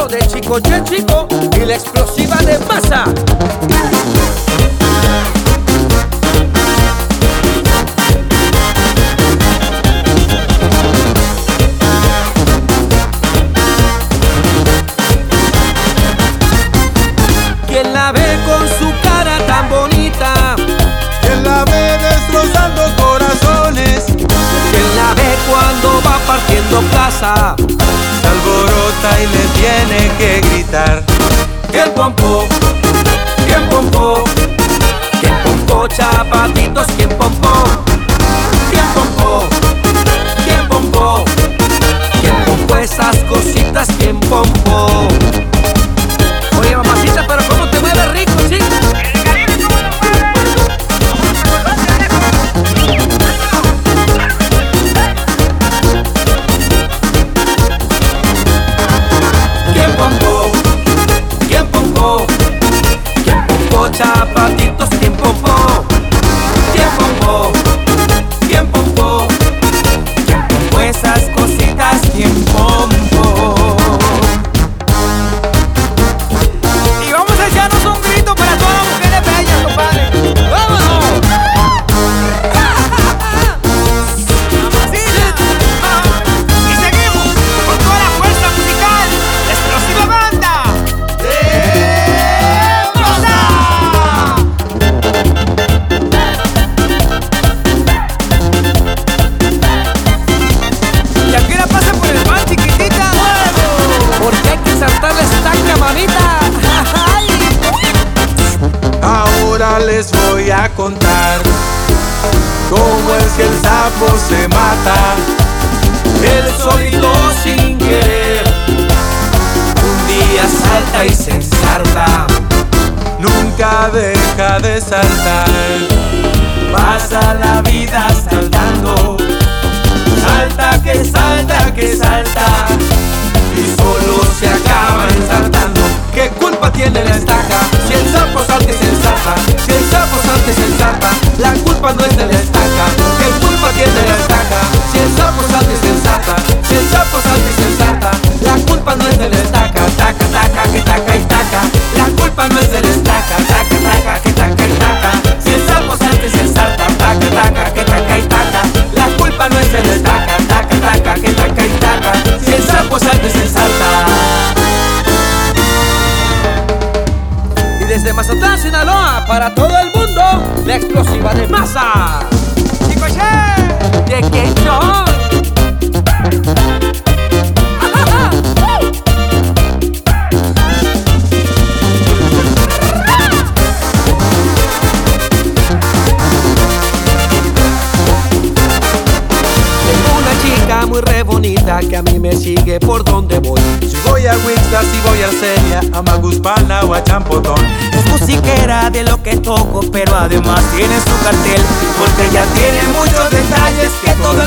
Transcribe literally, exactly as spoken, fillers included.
de Chico y el Chico y la explosiva de masa. ¿Quién la ve con su cara tan bonita? ¿Quién la ve destrozando corazones? ¿Quién la ve cuando va partiendo plaza? Se alborota y le tiene que gritar. ¿Quién pompó? ¿Quién pompó? ¿Quién pompó, chapatitos? ¿Quién pompó? ¿Quién pompó? ¿Quién pompó? ¿Quién pompó esas cositas? ¿Quién pompó? Oye, mamacita, pero ¿cómo te mueves rico, chico? ¿Quién pompó? ¿Quién pompó? ¿Quién pompó, chapatitos? ¿Quién pompó? ¿Quién pompó? ¿Quién pompó? ¿Quién pompó esas cositas? ¿Quién pompó? Y vamos a echarnos un grito para todas las mujeres bellas, compadre. ¡Vámonos! Y seguimos con toda la fuerza musical, la explosiva banda de Masa. Y aquí la pasa por el pan, chiquitita. Porque hay que saltar la estaca, mamita. Ahora les voy a contar cómo es que el sapo se mata. Él solito sin querer un día salta y se ensarta. Nunca deja de saltar. Pasa la vida saltando. Salta que salta que salta y solo se acaba ensartando. ¿Qué culpa tiene la estaca? Si el sapo salta y se ensarta. Si el sapo salta y se ensarta, la culpa no es de la estaca. ¿Qué culpa tiene la estaca? Si el sapo salta y se ensarta. Si el sapo salta y se ensarta, la culpa no es de la estaca. Taca, taca, que taca y taca. La culpa no es de la estaca. Taca, taca, que taca y taca. Si el sapo salta y se ensarta. Taca, taca, que taca y taca. La culpa no es de la estaca. Taca, taca, que taca y taca. Si el sapo salta y se ensarta. Y desde Mazatlán, Sinaloa, para todo el mundo, la explosiva de masa. ¡Chicos, de qué show! Muy re bonita que a mí me sigue por donde voy. Si voy a Wixlas, si voy a Arcelia, a Maguspana o a Champotón. Es musiquera de lo que toco, pero además tiene su cartel, porque ella tiene muchos detalles que todo